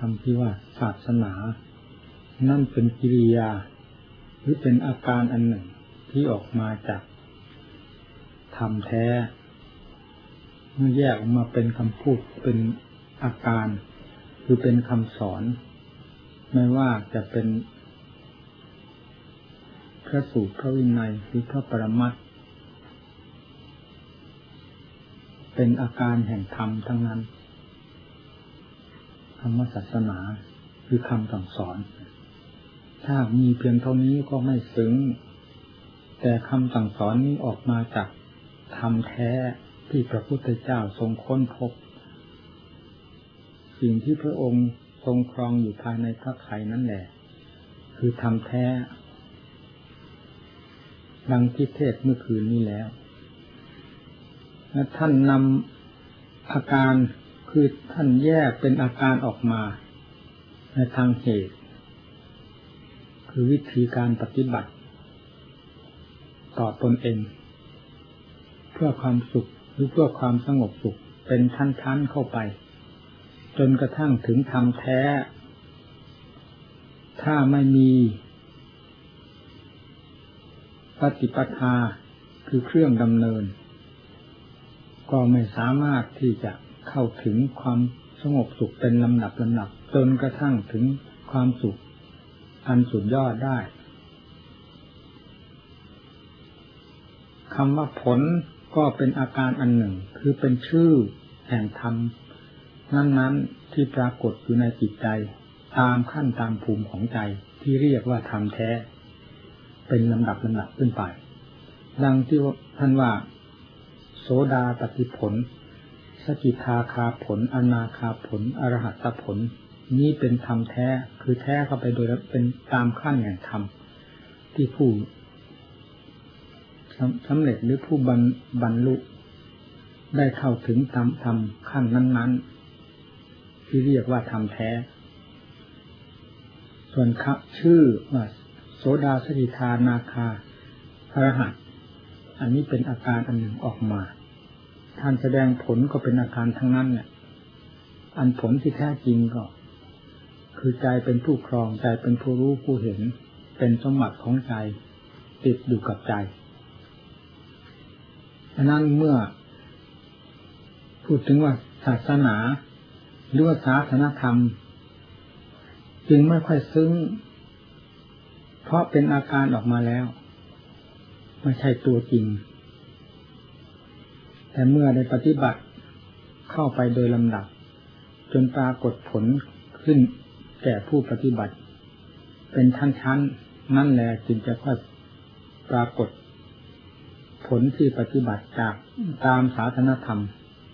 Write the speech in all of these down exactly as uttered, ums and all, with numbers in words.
ำที่ว่าศาสนานั่นเป็นกิริยาหรือเป็นอาการอันหนึ่งที่ออกมาจากธรรมแท้เมื่อแยกออกมาเป็นคำพูดเป็นอาการคือเป็นคำสอนไม่ว่าจะเป็นพระสูตรพระวินัยหรือพระปรมัตถ์เป็นอาการแห่งธรรมทั้งนั้นคำว่าศาสนาคือคำสั่งสอนถ้ามีเพียงเท่านี้ก็ไม่ซึ้งแต่คำสั่งสอนนี้ออกมาจากธรรมแท้ที่พระพุทธเจ้าทรงค้นพบสิ่งที่พระองค์ทรงครองอยู่ภายในพระทัยนั่นแหละคือธรรมแท้ดังที่เทศเมื่อคืนนี้แล้วและท่านนำอาการคือท่านแยกเป็นอาการออกมาในทางเหตุคือวิธีการปฏิบัติต่อตนเองเพื่อความสุขหรือเพื่อความสงบสุขเป็นชั้นๆเข้าไปจนกระทั่งถึงธรรมแท้ถ้าไม่มีปฏิปทาคือเครื่องดำเนินก็ไม่สามารถที่จะเข้าถึงความสงบสุขเป็นลำดับลำดับจนกระทั่งถึงความสุขอันสุดยอดได้คำว่าผลก็เป็นอาการอันหนึ่งคือเป็นชื่อแห่งธรรมนั้นๆที่ปรากฏอยู่ในจิตใจตามขั้นตามภูมิของใจที่เรียกว่าธรรมแท้เป็นลำดับลำดับขึ้นไปดังที่ท่านว่าโสดาปัตติผลสกิทาคาผลอนาคาผลอรหัตผลนี้เป็นธรรมแท้คือแท้เข้าไปโดยเป็นตามขั้นแห่งธรรมที่ผู้สำเร็จหรือผู้บรรลุได้เข้าถึงธรรมธรรมขั้นนั้นๆที่เรียกว่าธรรมแท้ส่วนชื่อว่าโสดาสกิทานาคาอรหัตอันนี้เป็นอาการอันหนึ่งออกมาท่านแสดงผลก็เป็นอาการทั้งนั้นเนี่ยอันผลที่แท้จริงก็คือใจเป็นผู้ครองใจเป็นผู้รู้ผู้เห็นเป็นสมบัติของใจติดอยู่กับใจฉะนั้นเมื่อพูดถึงว่าศาสนาหรือว่าศาสนธรรมจึงไม่ค่อยซึ้งเพราะเป็นอาการออกมาแล้วไม่ใช่ตัวจริงแต่เมื่อได้ปฏิบัติเข้าไปโดยลำดับจนปรากฏผลขึ้นแก่ผู้ปฏิบัติเป็นชั้นๆนั่นแหละจึงจะค่อยปรากฏผลที่ปฏิบัติจากตามศาสนธรรม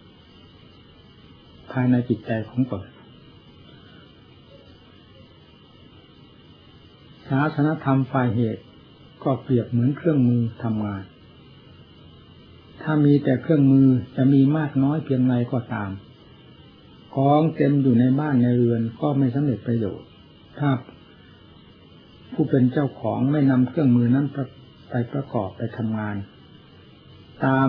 ภายในจิตใจของตนศาสนธรรมฝ่ายเหตุก็เปรียบเหมือนเครื่องมือทำงานถ้ามีแต่เครื่องมือจะมีมากน้อยเพียงไรก็ตามของเต็มอยู่ในบ้านในเรือนก็ไม่สำเร็จประโยชน์ถ้าผู้เป็นเจ้าของไม่นำเครื่องมือนั้นไปประกอบไปทำงานตาม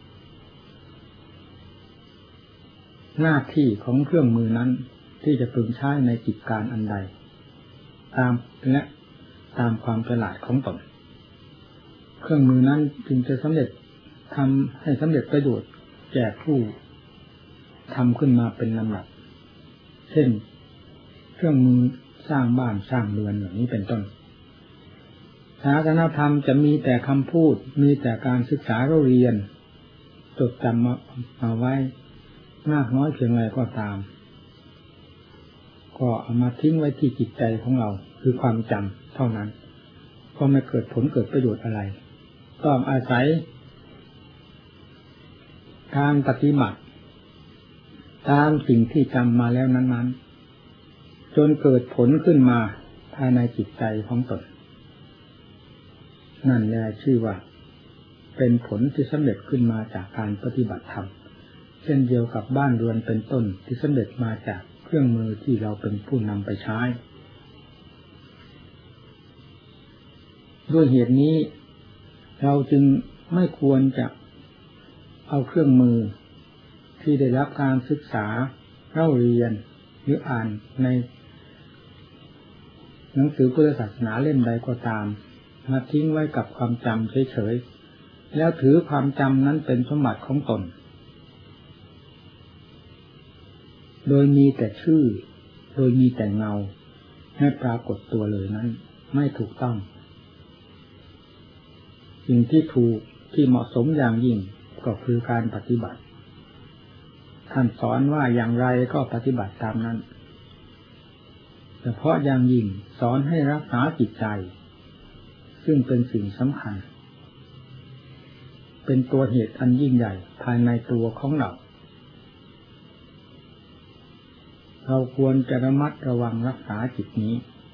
หน้าที่ของเครื่องมือนั้นที่จะพึงใช้ในกิจการอันใดตามและตามความฉลาดของตนเครื่องมือนั้นจึงจะสำเร็จทำให้สำเร็จประโยชน์แก่ผู้ทำขึ้นมาเป็นลำดับเช่นเครื่องมือสร้างบ้านสร้างเรือนอย่างนี้เป็นต้นศาสนธรรมจะมีแต่คำพูดมีแต่การศึกษาเราเรียนจดจำมาเอาไว้มากน้อยเพียงไรก็ตามก็เอามาทิ้งไว้ที่จิตใจของเราคือความจำเท่านั้นก็ไม่เกิดผลเกิดประโยชน์อะไรต้องอาศัยการปฏิบัติตามสิ่งที่จำมาแล้วนั้นๆจนเกิดผลขึ้นมาภายในจิตใจของตนนั่นแหละชื่อว่าเป็นผลที่สำเร็จขึ้นมาจากการปฏิบัติธรรมเช่นเดียวกับบ้านเรือนเป็นต้นที่สำเร็จมาจากเครื่องมือที่เราเป็นผู้นำไปใช้ด้วยเหตุนี้เราจึงไม่ควรจะเอาเครื่องมือที่ได้รับการศึกษาเล่าเรียนรืออ่านในหนังสือพุทธศาสนาเล่มใดก็ตามมาทิ้งไว้กับความจำเฉยๆแล้วถือความจำนั้นเป็นสมบัติของตนโดยมีแต่ชื่อโดยมีแต่เงาให้ปรากฏตัวเลยนั้นไม่ถูกต้องสิ่งที่ถูกที่เหมาะสมอย่างยิ่งก็คือการปฏิบัติท่านสอนว่าอย่างไรก็ปฏิบัติตามนั้นเฉพาะอย่างยิ่งสอนให้รักษาจิตใจซึ่งเป็นสิ่งสำคัญเป็นตัวเหตุอันยิ่งใหญ่ภายในตัวของเราเราควรจะระมัดระวังรักษาจิตนี้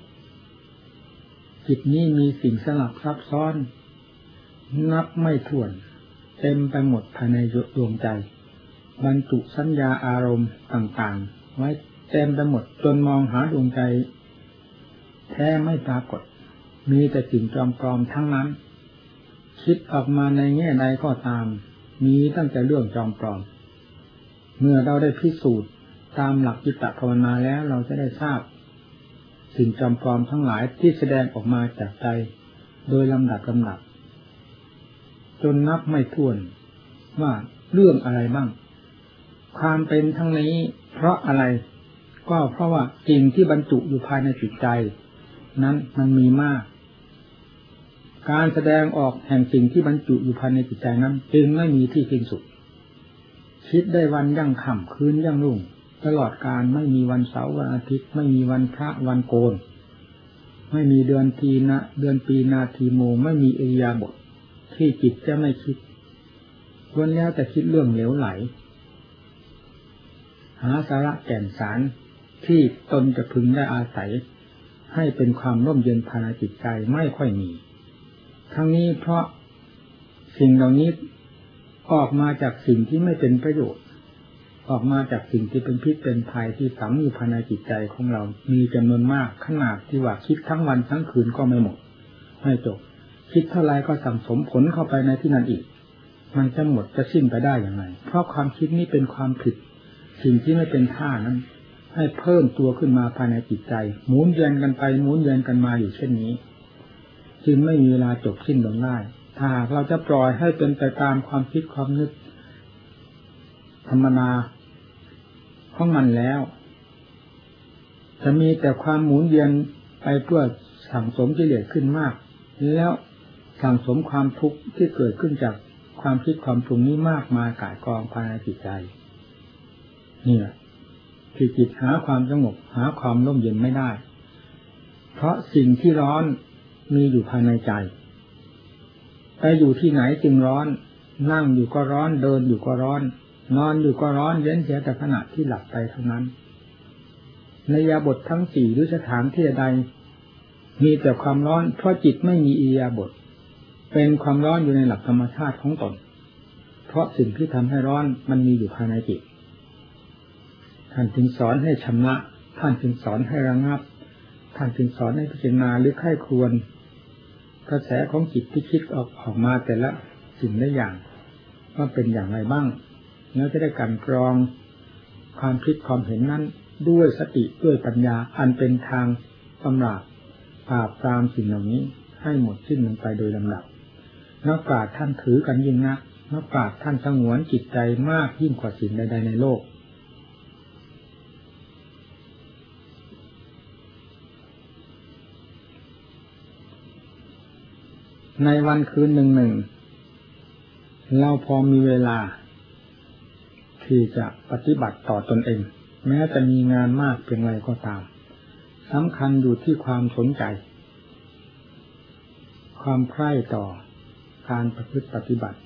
จิตนี้มีสิ่งสลับซับซ้อนนับไม่ถ้วนเต็มไปหมดภายในดวงใจบรรจุสัญญาอารมณ์ต่างๆไว้เต็มไปหมดจนมองหาดวงใจแท้ไม่ปรากฏมีแต่สิ่งปลอมๆทั้งนั้นคิดออกมาในแง่ใดก็ตามมีตั้งแต่เรื่องจอมปลอมเมื่อเราได้พิสูจน์ตามหลักจิตภาวนาแล้วเราจะได้ทราบสิ่งจอมปลอมทั้งหลายที่แสดงออกมาจากใจโดยลำดับลำดับจนนับไม่ถ้วนว่าเรื่องอะไรบ้างความเป็นทั้งนี้เพราะอะไรก็เพราะว่าสิ่งที่บรรจุอยู่ภายในจิตใจนั้นมันมีมากการแสดงออกแห่งสิ่งที่บรรจุอยู่ภายในจิตใจนั้นจึงไม่มีที่สิ้นสุดคิดได้วันยั่งค่ำคืนยั่งรุ่งตลอดการไม่มีวันเสาร์วันอาทิตย์ไม่มีวันพระวันโกนไม่มีเดือนทีนะเดือนปีนาทีโมไม่มีอิริยาบถที่จิตจะไม่คิดล้วนแล้วแต่คิดเรื่องเหลวไหลหาสาระแก่นสารที่ตนจะพึงได้อาศัยให้เป็นความร่มเย็นภายในจิตใจไม่ค่อยมีทั้งนี้เพราะสิ่งเหล่านี้ออกมาจากสิ่งที่ไม่เป็นประโยชน์ออกมาจากสิ่งที่เป็นพิษเป็นภัยที่ฝังอยู่ภายในจิตใจของเรามีจำนวนมากขนาดที่ว่าคิดทั้งวันทั้งคืนก็ไม่หมดไม่จบคิดเท่าไรก็สั่งสมผลเข้าไปในที่นั้นอีกมันจะหมดจะสิ้นไปได้อย่างไรเพราะความคิดนี้เป็นความผิดสิ่งที่ไม่เป็นท่านั้นให้เพิ่มตัวขึ้นมาภายในจิตใจหมุนเวียนกันไปหมุนเวียนกันมาอยู่เช่นนี้จึงไม่มีเวลาจบสิ้นลงได้ถ้าเราจะปล่อยให้เป็นไปตามความคิดความนึกธรรมนาของมันแล้วจะมีแต่ความหมุนเวียนไปเพื่อสั่งสมกิเลสขึ้นมากแล้วสั่งสมความทุกข์ที่เกิดขึ้นจากความคิดความปรุงนี้มากมายก่ายกองภายในจิตใจนี่แหละที่จิตหาความสงบหาความร่มเย็นไม่ได้เพราะสิ่งที่ร้อนมีอยู่ภายในใจไปอยู่ที่ไหนจึงร้อนนั่งอยู่ก็ร้อนเดินอยู่ก็ร้อนนอนอยู่ก็ร้อนเว้นเสียแต่ขณะที่หลับไปเท่านั้นในอิริยาบถทั้งสี่หรือสถานที่ใดมีแต่ความร้อนเพราะจิตไม่มีอิริยาบถเป็นความร้อนอยู่ในหลักธรรมชาติของตนเพราะสิ่งที่ทำให้ร้อนมันมีอยู่ภายในจิตท่านจึงสอนให้ชำระท่านจึงสอนให้ระงับท่านจึงสอนให้พิจารณาหรือไข้ครวญกระแสของจิตที่คิดออกออกมาแต่ละสิ่งละอย่างว่าเป็นอย่างไรบ้างแล้วจะได้กลั่นกรองความคิดความเห็นนั้นด้วยสติด้วยปัญญาอันเป็นทางกำราบปราบปรามสิ่งเหล่านี้ให้หมดสิ้นลงไปโดยลำดับนักปราชญ์ท่านถือกันยิ่งนักนักปราชญ์ท่านสงวนจิตใจมากยิ่งกว่าสิ่งใดๆในโลกในวันคืนหนึ่งหนึ่งเราพอมีเวลาที่จะปฏิบัติต่อตนเองแม้จะมีงานมากเพียงไรก็ตามสำคัญอยู่ที่ความสนใจความใคร่ต่อการประพฤติปฏิบัติ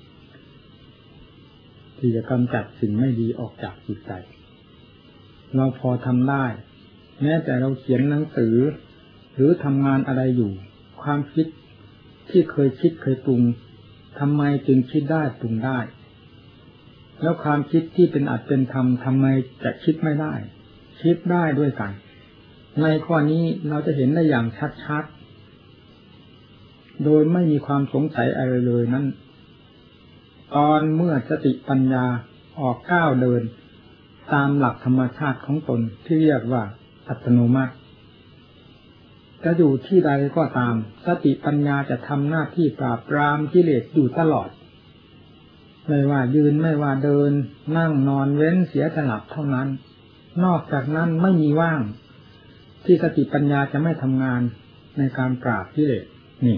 ที่จะกำจัดสิ่งไม่ดีออกจากจิตใจเราพอทำได้แม้แต่เราเขียนหนังสือหรือทำงานอะไรอยู่ความคิดที่เคยคิดเคยปรุงทำไมจึงคิดได้ปรุงได้แล้วความคิดที่เป็นอัตเป็นธรรมทำไมจะคิดไม่ได้คิดได้ด้วยกันในข้อนี้เราจะเห็นได้อย่างชัดๆโดยไม่มีความสงสัยอะไรเลยนั้นตอนเมื่อสติปัญญาออกก้าวเดินตามหลักธรรมชาติของตนที่เรียกว่าอัตโนมัติจะอยู่ที่ใดก็ตามสติปัญญาจะทำหน้าที่ปราบปรามกิเลสอยู่ตลอดไม่ว่ายืนไม่ว่าเดินนั่งนอนเว้นเสียสลับเท่านั้นนอกจากนั้นไม่มีว่างที่สติปัญญาจะไม่ทำงานในการปราบกิเลสนี่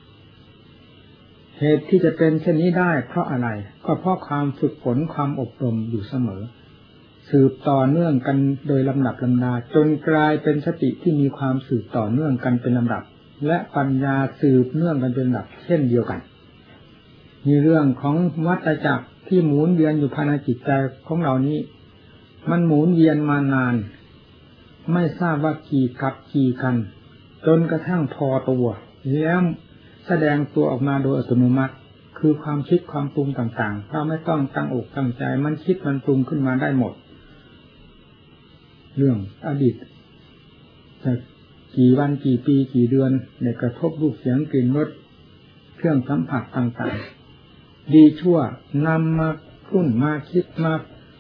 เหตุที่จะเป็นเช่นนี้ได้เพราะอะไรก็เพราะความฝึกฝนความอบรมอยู่เสมอสืบต่อเนื่องกันโดยลำดับลำดาจนกลายเป็นสติที่มีความสืบต่อเนื่องกันเป็นลำดับและปัญญาสืบเนื่องกันเป็นลำดับเช่นเดียวกันมีเรื่องของวัฏจักรที่หมุนเวียนอยู่ภายในจิตใจของเรานี้มันหมุนเวียนมานานไม่ทราบว่ากี่กับกี่กันจนกระทั่งพอตัวแล้วแสดงตัวออกมาโดยอัตโนมัติคือความคิดความปรุงต่างๆเราไม่ต้องตั้งอกตั้งใจมันคิดมันปรุงขึ้นมาได้หมดเรื่องอดีตจะกี่วันกี่ปีกี่เดือนในกระทบรูปเสียงกลิ่นรสเครื่องสัมผัสต่างๆดีชั่วนำมาคุ้นมาคิดมา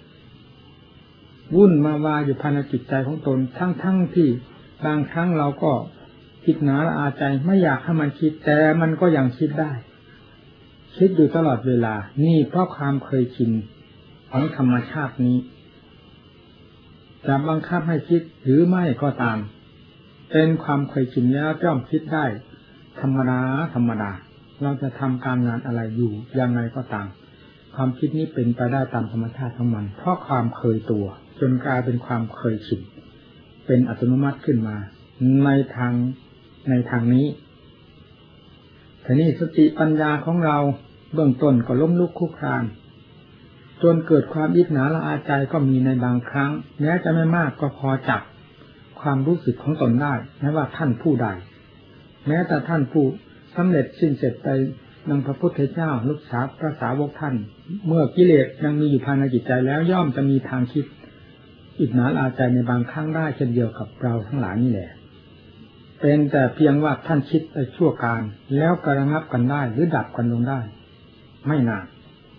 วุ่นมาวายอยู่ภายในจิตใจของตนทั้งๆที่บางครั้งเราก็คิดหนาละอาใจไม่อยากให้มันคิดแต่มันก็ยังคิดได้คิดอยู่ตลอดเวลานี่เพราะความเคยชินของธรรมชาตินี้จะบังคับให้คิดหรือไม่ก็ตามเป็นความเคยชินแล้วย่อมคิดได้ธรรมดาธรรมดาเราจะทำการงานอะไรอยู่ยังไงก็ตามความคิดนี้เป็นไปได้ตามธรรมชาติของมันเพราะความเคยตัวจนกลายเป็นความเคยชินเป็นอัตโนมัติขึ้นมาในทางในทางนี้ทีนี้สติปัญญาของเราเบื้องต้นก็ล้มลุกคลุกคลานจนเกิดความอิจฉาละอาใจก็มีในบางครั้งแม้จะไม่มากก็พอจับความรู้สึกของตนได้แม้ว่าท่านผู้ใดแม้แต่ท่านผู้สำเร็จสิ้นเสร็จไปดังพระพุทธเจ้าลูกสาวพระสาวกท่านเมื่อกิเลสยังมีอยู่ภายในจิตใจแล้วย่อมจะมีทางคิดอิจฉาละอาใจในบางครั้งได้เช่นเดียวกับเราทั้งหลายนี่แหละเป็นแต่เพียงว่าท่านคิดไปชั่วการแล้วกระงับกันได้หรือดับกันลงได้ไม่นาน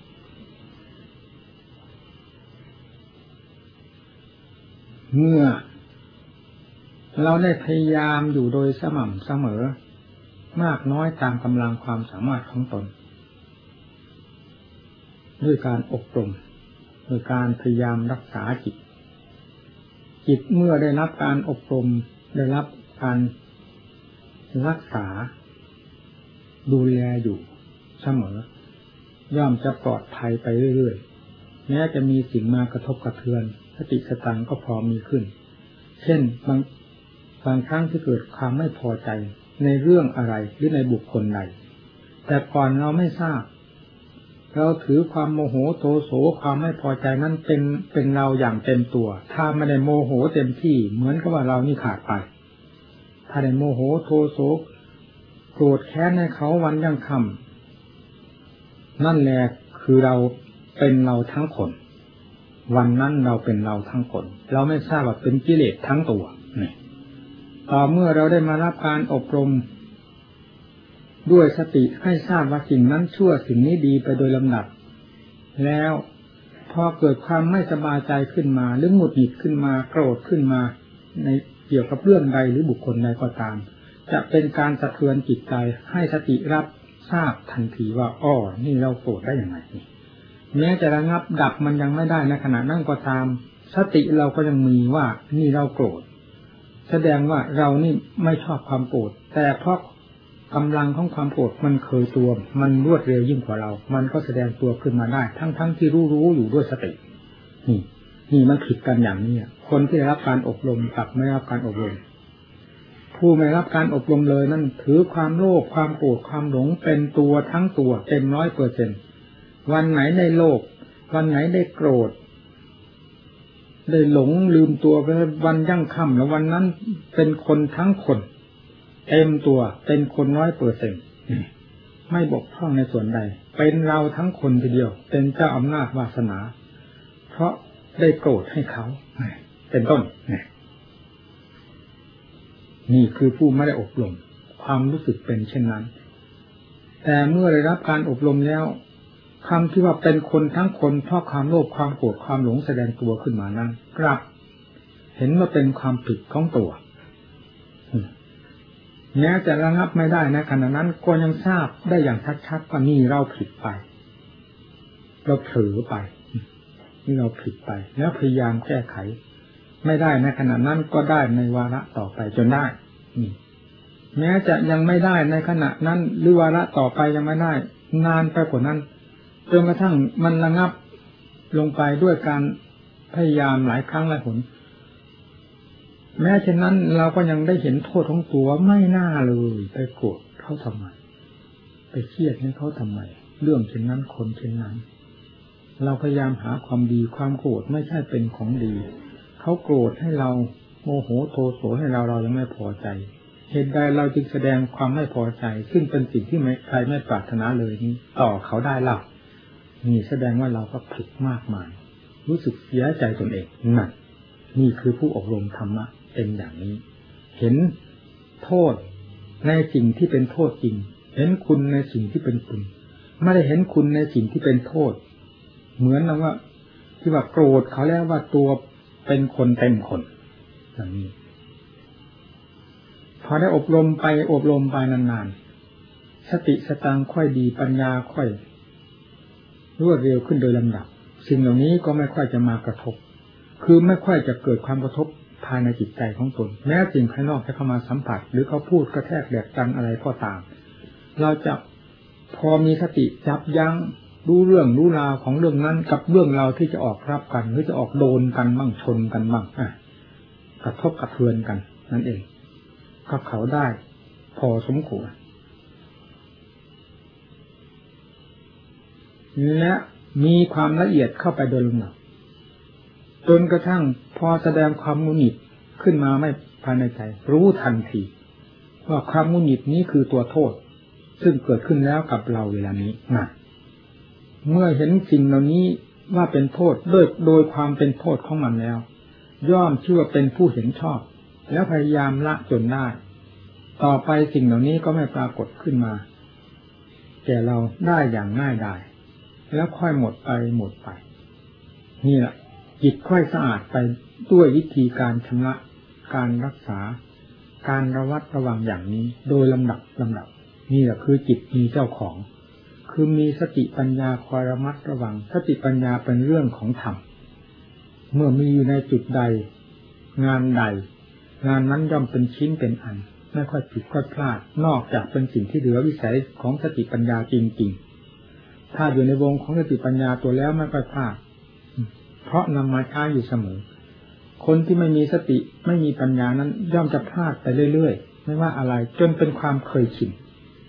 เมื่อเราได้พยายามอยู่โดยสม่ำเสมอมากน้อยตามกำลังความสามารถของตนด้วยการอบรมโดยการพยายามรักษาจิตจิตเมื่อได้รับการอบรมได้รับการรักษาดูแลอยู่เสมอย่อมจะปลอดภัยไปเรื่อยๆแม้จะมีสิ่งมากระทบกระเทือนสติสตังก็พอมีขึ้นเช่นบางบางครั้งที่เกิดความไม่พอใจในเรื่องอะไรหรือในบุคคลใดแต่ก่อนเราไม่ทราบเราถือความโมโหโทโสความไม่พอใจนั้นเป็นเป็นเราอย่างเต็มตัวถ้าไม่ได้โมโหเต็มที่เหมือนกับว่าเรานี่ขาดไปถ้าได้โมโหโทโสโกรธแค้นในเขาวันยังค่ำนั่นแหละคือเราเป็นเราทั้งคนวันนั้นเราเป็นเราทั้งคนเราไม่ทราบว่าเป็นกิเลสทั้งตัวนี่ต่อเมื่อเราได้มารับการอบรมด้วยสติให้ทราบว่าสิ่งนั้นชั่วสิ่งนี้ดีไปโดยลำดับแล้วพอเกิดความไม่สบายใจขึ้นมาหรือหงุดหงิดขึ้นมาโกรธขึ้นมาในเกี่ยวกับเรื่องใดหรือบุคคลใดก็ตามจะเป็นการสะเทือนจิตใจให้สติรับทราบทันทีว่าอ้อนี่เราโกรธได้อย่างไรแม้จะระงับดับมันยังไม่ได้ในขณะนั้นก็ตามสติเราก็ยังมีว่านี่เราโกรธแสดงว่าเรานี่ไม่ชอบความโกรธแต่เพราะกำลังของความโกรธมันเคยตัวมันรวดเร็วยิ่งกว่าเรามันก็แสดงตัวขึ้นมาได้ทั้งๆ ท, ที่รู้รู้อยู่ด้วยสตินี่นี่มันผิดกันอย่างนี้คนที่ได้รับการอบรมกับไม่ได้รับการอบรมผู้ไม่รับการอบรมเลยนั่นถือความโลภความโกรธความหลงเป็นตัวทั้งตัวเต็มร้อยเปอร์เซ็นต์วันไหนได้โลภวันไหนได้โกรธได้หลงลืมตัวไปวันยั่งค่ำแล้ววันนั้นเป็นคนทั้งคนเต็มตัวเป็นคนร้อยเปอร์เซ็นต์ไม่บกพร่องในส่วนใดเป็นเราทั้งคนทีเดียวเป็นเจ้าอำนาจวาสนาเพราะได้โกรธให้เขาเป็นต้นนี่คือผู้ไม่ได้อบรมความรู้สึกเป็นเช่นนั้นแต่เมื่อได้รับการอบรมแล้วคำที่ว่าเป็นคนทั้งคนเพราะความโลภความโกรธความหลงแสดงตัวขึ้นมานั้นกลับเห็นว่าเป็นความผิดของตัวแม้จะระงับไม่ได้นะขณะนั้นก็ยังทราบได้อย่างชัดๆว่านี่เราผิดไปเราเผลอไปนี่เราผิดไปแล้วพยายามแก้ไขไม่ได้ในขณะนั้นก็ได้ในวาระต่อไปจนได้แม้จะยังไม่ได้ในขณะนั้นหรือวาระต่อไปยังไม่ได้นานไปกว่านั้นจนกระทั่งมันระงับลงไปด้วยการพยายามหลายครั้งหลายหนแม้เช่นนั้นเราก็ยังได้เห็นโทษของตัวไม่น่าเลยไปโกรธเขาทำไมไปเครียดให้เขาทำไมเรื่องเช่นนั้นคนเช่นนั้นเราพยายามหาความดีความโกรธไม่ใช่เป็นของดีเขาโกรธให้เราโมโหโทโสให้เราเรายังไม่พอใจเหตุใดเราจึงแสดงความไม่พอใจซึ่งเป็นสิ่งที่ไม่ใครไม่ปรารถนาเลยนี้ต่อเขาได้ล่ะนี่แสดงว่าเราก็ผิดมากมายรู้สึกเสียใจตนเองนั่นนี่คือผู้อบรมธรรมะเป็นอย่างนี้เห็นโทษในสิ่งที่เป็นโทษจริงเห็นคุณในสิ่งที่เป็นคุณไม่ได้เห็นคุณในสิ่งที่เป็นโทษเหมือนนะว่าที่ว่าโกรธเขาแล้วว่าตัวเป็นคนเต็มคนอย่างนี้พอได้อบรมไปอบรมไปนานๆสติสตังค่อยดีปัญญาค่อยรวดเร็วขึ้นโดยลำดับสิ่งเหล่านี้ก็ไม่ค่อยจะมากระทบคือไม่ค่อยจะเกิดความกระทบภายในจิตใจของตนแม้สิ่งภายนอกจะเข้ามาสัมผัสหรือเขาพูดกระแทกแดกดันอะไรก็ตามเราจะพอมีสติจับยั้งรู้เรื่องรู้ราวของเรื่องนั้นกับเรื่องราวที่จะออกรับกันหรือจะออกโดนกันบ้างชนกันบ้างอ่ะกระทบกระเทือนกันนั่นเองกับเขาได้พอสมควรและมีความละเอียดเข้าไปโดยลำดับจนกระทั่งพอแสดงความงุนหงิดขึ้นมาไม่ภายในใจรู้ทันทีว่าความงุนหงิดนี้คือตัวโทษซึ่งเกิดขึ้นแล้วกับเราเวลานี้นะเมื่อเห็นสิ่งเหล่านี้ว่าเป็นโทษโดยโดยความเป็นโทษของมันแล้วย่อมชื่อว่าเป็นผู้เห็นชอบแล้วพยายามละจนได้ต่อไปสิ่งเหล่านี้ก็ไม่ปรากฏขึ้นมาแก่เราได้อย่างง่ายดายแล้วค่อยหมดไปหมดไปนี่แหละจิตค่อยสะอาดไปด้วยวิธีการชำระการรักษาการระวัดระวังอย่างนี้โดยลำดับลำดับนี่แหละคือจิตมีเจ้าของคือมีสติปัญญาคอยระมัดระวังสติปัญญาเป็นเรื่องของธรรมเมื่อมีอยู่ในจุดใดงานใดงานนั้นย่อมเป็นชิ้นเป็นอันไม่ค่อยผิดค่อยพลาดนอกจากเป็นสิ่งที่เหลือวิสัยของสติปัญญาจริงๆถ้าอยู่ในวงของสติปัญญาตัวแล้วไม่ค่อยพลาดเพราะนำมาใช้อยู่เสมอคนที่ไม่มีสติไม่มีปัญญานั้นย่อมจะพลาดไปเรื่อยๆไม่ว่าอะไรจนเป็นความเคยชิน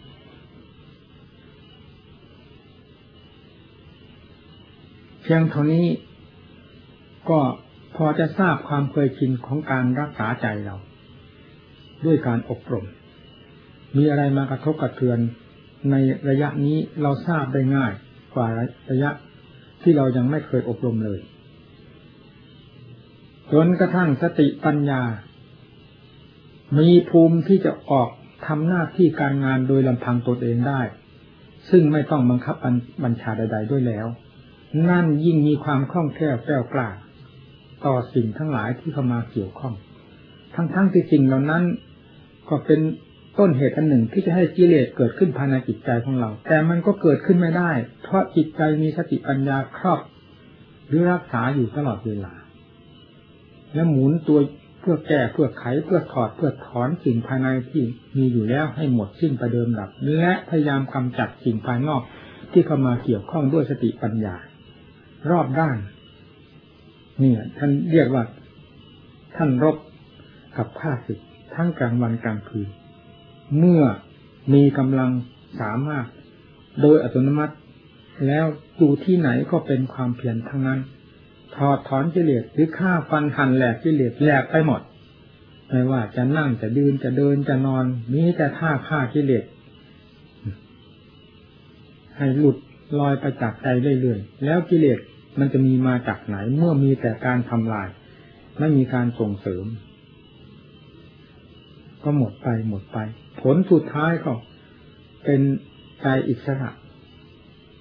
เพียงเท่านี้ก็พอจะทราบความเคยชินของการรักษาใจเราด้วยการอบรมมีอะไรมากระทบกระเทือนในระยะนี้เราทราบได้ง่ายกว่าระยะที่เรายังไม่เคยอบรมเลยจนกระทั่งสติปัญญามีภูมิที่จะออกทำหน้าที่การงานโดยลำพังตนเองได้ซึ่งไม่ต้องบังคับบัญชาใดๆด้วยแล้วนั่นยิ่งมีความคล่องแคล่วแกล้วกล้าต่อสิ่งทั้งหลายที่เข้ามาเกี่ยวข้องทั้งๆที่สิ่งเหล่านั้นก็เป็นต้นเหตุอันหนึ่งที่จะให้กิเลสเกิดขึ้นภายในจิตใจของเราแต่มันก็เกิดขึ้นไม่ได้เพราะจิตใจมีสติปัญญาครอบหรือรักษาอยู่ตลอดเวลาและหมุนตัวเพื่อแก้เพื่อไขเพื่อถอดเพื่อถอนสิ่งภายในที่มีอยู่แล้วให้หมดสิ้นไปเดิมดับและพยายามกำจัดสิ่งภายนอกที่เข้ามาเกี่ยวข้องด้วยสติปัญญารอบด้านนี่ท่านเรียกว่าท่านรบกับข้าศึกทั้งกลางวันกลางคืนเมื่อมีกำลังสามารถโดยอัตโนมัติแล้วอยู่ที่ไหนก็เป็นความเพียรทั้งนั้นถอดถอนกิเลสหรือฆ่าฟันหั่นแหลกกิเลสแหลกไปหมดไม่ว่าจะนั่งจะยืนจะเดินจะนอนมีแต่ท่าฆ่ากิเลสให้หลุดลอยไปจากใจเรื่อยๆแล้วกิเลสมันจะมีมาจากไหนเมื่อมีแต่การทำลายไม่มีการส่งเสริมก็หมดไปหมดไปผลสุดท้ายก็เป็นใจอิสระ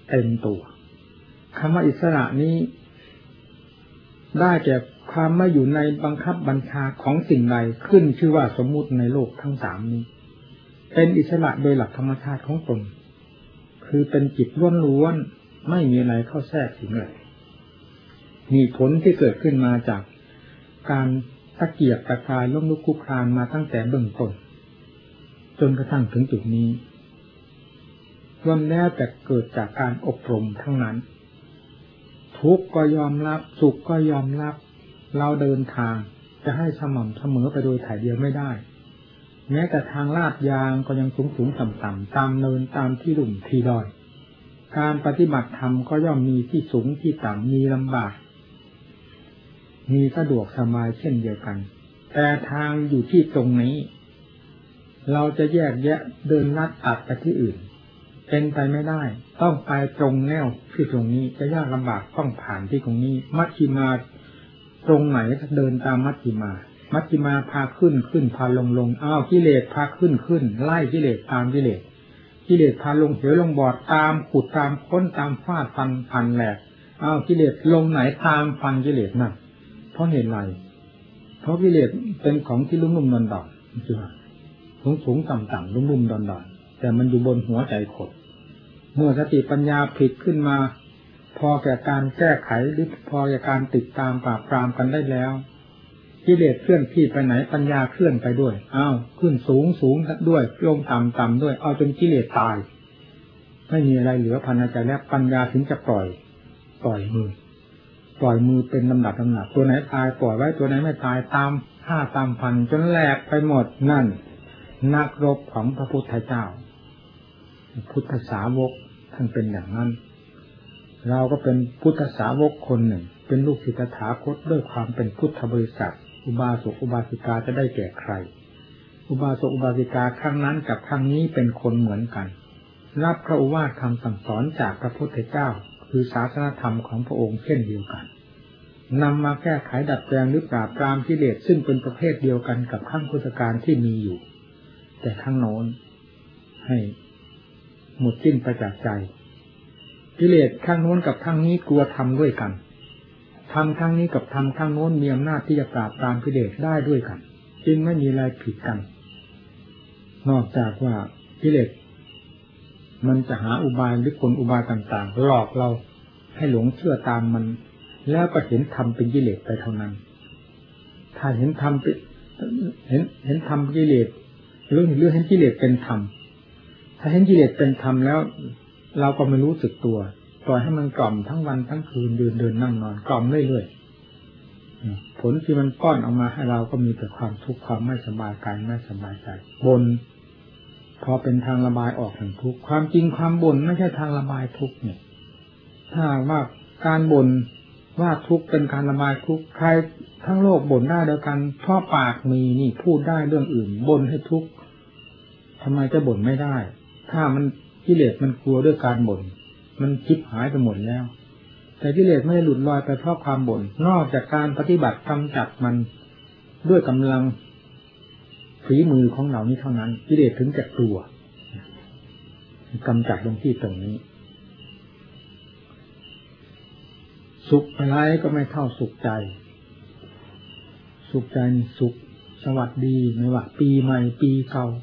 เต็มตัวคำว่าอิสระนี้ได้แก่ความไม่อยู่ในบังคับบัญชาของสิ่งใดขึ้นชื่อว่าสมมุติในโลกทั้งสามนี้เป็นอิสระโดยหลักธรรมชาติของตนคือเป็นจิตล้วนๆไม่มีอะไรเข้าแทรกถึงเลยมีผลที่เกิดขึ้นมาจากการตะเกียกตะกายล้มลุกคลุกคลานมาตั้งแต่เบื้องต้นจนกระทั่งถึงจุดนี้รวมแล้วแต่เกิดจากการอบรมทั้งนั้นทุกข์ก็ยอมรับสุขก็ยอมรับเราเดินทางจะให้สม่ำเสมอไปโดยถ่ายเดียวไม่ได้แม้แต่ทางลาดยางก็ยังสูงสูงต่ำต่ำตามเนินตามที่ลุ่มที่ดอยการปฏิบัติธรรมก็ย่อมมีที่สูงที่ต่ำมีลำบากมีสะดวกสบายเช่นเดียวกันแต่ทางอยู่ที่ตรงนี้เราจะแยกแยะเดินลัดตัดไปที่อื่นเป็นไปไม่ได้ต้องไปตรงแนวที่ตรงนี้จะยากลำบากต้องผ่านที่ตรงนี้มัชฌิมาตรงไหนจะเดินตามมัชฌิมามัชฌิมาพาขึ้นขึ้นพาลงลงอ้าวกิเลสพาขึ้นขึ้นไล่กิเลสตามกิเลสกิเลสพาลงเหวลงบ่อตามขุดตามค้นตามฟาดฟันพันแหลกอ้าวกิเลสลงไหนตามฟันกิเลสนั่นเพราะเหตุไรเพราะกิเลสเป็นของที่ลุ่มลุ่มดอนดอนใช่ไหมสูงสูงต่ำต่ำลุ่มลุ่มดอนดอนแต่มันอยู่บนหัวใจคนเมื่อสติปัญญาผิดขึ้นมาพอแก่การแก้ไขหรือพอแก่การติดตามปราบปรามกันได้แล้วกิเลสเคลื่อนที่ไปไหนปัญญาเคลื่อนไปด้วยอ้าวขึ้นสูงสูงด้วยลงต่ำต่ำด้วยเอาจนกิเลสตายไม่มีอะไรเหลือภายในใจแล้วปัญญาถึงจะปล่อยปล่อยมือปล่อยมือเป็นลำดับลำดับตัวไหนตายปล่อยไว้ตัวไหนไม่ตายตามฆ่าตามพันจนแหลกไปหมดนั่นนักรบของพระพุทธเจ้าพุทธสาวกท่านเป็นอย่างนั้นเราก็เป็นพุทธสาวกคนหนึ่งเป็นลูกศิษย์ตถาคตด้วยความเป็นพุทธบริษัทอุบาสกอุบาสิกาจะได้แก่ใครอุบาสกอุบาสิกาครั้งนั้นกับครั้งนี้เป็นคนเหมือนกันรับพระโอวาทคำสั่งสอนจากพระพุทธเจ้าคือศาสนธรรมของพระองค์เช่นเดียวกันนำมาแก้ไขดัดแปลงหรือปราบปรามกิเลสซึ่งเป็นประเภทเดียวกันกับขั้งพุทธการที่มีอยู่แต่ข้างโน้นให้หมดสิ้นไปจากใจกิเลสข้างโน้นกับข้างนี้กลัวทำด้วยกันทำข้างนี้กับทำข้างโน้นมีอำนาจที่จะปราบปรามกิเลสได้ด้วยกันจึงไม่มีอะไรผิดกันนอกจากว่ากิเลสมันจะหาอุบายหรือกลอุบายต่างๆหลอกเราให้หลงเชื่อตามมันแล้วก็เห็นธรรมเป็นกิเลสไปเท่านั้นถ้าเห็นธรรมเป็นเห็นเห็นธรรมกิเลสหรือหรือเห็นกิเลสเป็นธรรมถ้าเห็นกิเลสเป็นธรรมแล้วเราก็ไม่รู้สึกตัวปล่อยให้มันกล่อมทั้งวันทั้งคืนเดินเดินนั่งนอนกล่อมเรื่อยๆผลที่มันป้อนออกมาให้เราก็มีแต่ความทุกข์ความไม่สบายกายไม่สบายใจบ่นพอเป็นทางระบายออกแห่งทุกข์ความจริงความบ่นไม่ใช่ทางระบายทุกข์เนี่ยถ้าว่าการบ่นว่าทุกข์เป็นการระบายทุกข์ใครทั้งโลกบ่นได้เดียวกันเพราะปากมีนี่พูดได้เรื่องอื่นบ่นให้ทุกข์ทำไมจะบ่นไม่ได้ถ้ามันกิเลสมันกลัวด้วยการบ่นมันคิดหายไปหมดแล้วแต่กิเลสไม่หลุดลอยไปเพราะความบ่นนอกจากการปฏิบัติกำจัดมันด้วยกำลังฝีมือของเรานี้เท่านั้นกิเลสถึงจะกลัวกำจัดลงที่ตรงนี้สุขอะไรก็ไม่เท่าสุขใจสุขใจสุขสวัสดีไม่ว่าปีใหม่ปีเก่า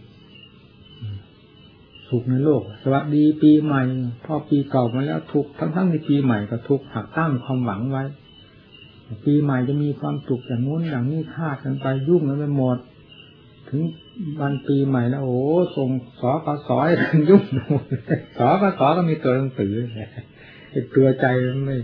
ทุกในโลกสวัสดีปีใหม่พอปีเก่ามาแล้วทุกทั้งทั้งในปีใหม่ก็ทุกหักตั้งความหวังไว้ปีใหม่จะมีความสุขอย่างนู้นอย่างนี้คาดกันไปยุ่งแล้วไปหมดถึงวันปีใหม่แล้วโอ้ส่งสอกสอยยุ่งสอกสอก็มีตัวหนังสือไอ้ตัวใจมันไม่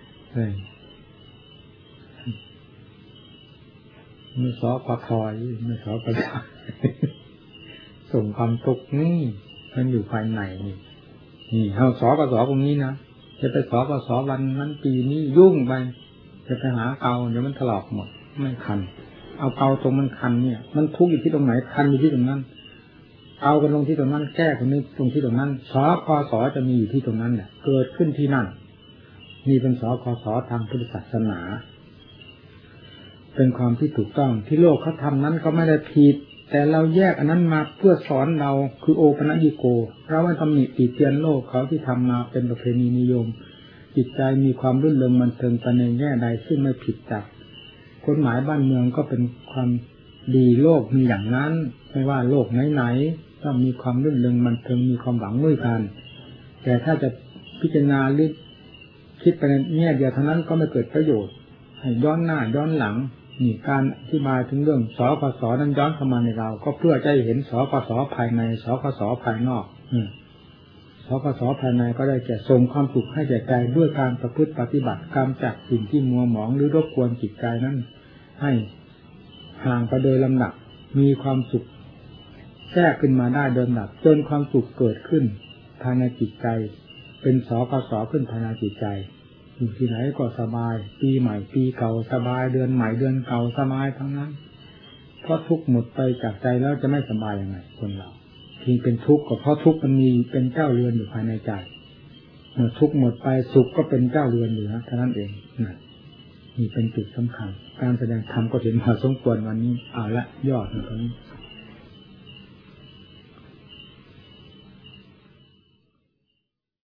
ไม่สอกคอยไม่สอกสอยส่งความทุกข์นี่มันอยู่ภายในนี่นี่เอาสอกสอตรงนี้นะจะไปสอกสอวันนั้นปีนี้ยุ่งไปจะไปหาเกาเดี๋ยวมันถลอกหมดไม่คันเอาเกาตรงมันคันเนี่ยมันทุกข์อยู่ที่ตรงไหนคันอยู่ที่ตรงนั้นเอากันลงที่ตรงนั้นแก้กันนี้ตรงที่ตรงนั้นสอกสอจะมีอยู่ที่ตรงนั้นเนี่ยเกิดขึ้นที่นั่นนี่เป็นสอกสอทางพุทธศาสนาเป็นความที่ถูกต้องที่โลกเขาทำนั้นก็ไม่ได้ผิดแต่เราแยกอันนั้นมาเพื่อสอนเราคือโอปนัญิโกเราไม่ตำหนิติเตียนโลกเขาที่ทำมาเป็นประเพณีนิยมจิตใจมีความรื่นเริงบันเทิงไปในแง่ใดซึ่งไม่ผิดจากกฎหมายบ้านเมืองก็เป็นความดีโลกมีอย่างนั้นไม่ว่าโลกไหนๆต้องมีความรื่นเริงบันเทิงมีความหวังด้วยกันแต่ถ้าจะพิจารณาหรือคิดไปในแง่เดียวเท่านั้นก็ไม่เกิดประโยชน์ให้ย้อนหน้าย้อนหลังนี่การอธิบายถึงเรื่องสคสนั้นย้อนเข้ามาในเราก็เพื่อจะเห็นสคสภายในสคสภายนอกสคสภายในก็ได้แก่ส่งความสุขให้แก่ใจด้วยการประพฤติปฏิบัติกำจัดสิ่งที่มัวหมองหรือรบกวนจิตใจนั้นให้ห่างไปโดยลำดับมีความสุขแทรกขึ้นมาได้โดยลำดับจนความสุขเกิดขึ้นภายในจิตใจเป็นสคสขึ้นภายในจิตใจอยู่ที่ไหนก็สบายปีใหม่ปีเก่าสบายเดือนใหม่เดือนเก่าสบายทั้งนั้นเพราะทุกข์หมดไปจากใจแล้วจะไม่สบายยังไงคนเราที่เป็นทุกข์ก็เพราะทุกข์มันมีเป็นเจ้าเรือนอยู่ภายในใจเมื่อทุกข์หมดไปสุขก็เป็นเจ้าเรือนอยู่นะเท่านั้นเองนั่นนี่เป็นจุดสำคัญการแสดงธรรมก็เห็นพอสมควรวันนี้เอาละยอดนะตอนนี้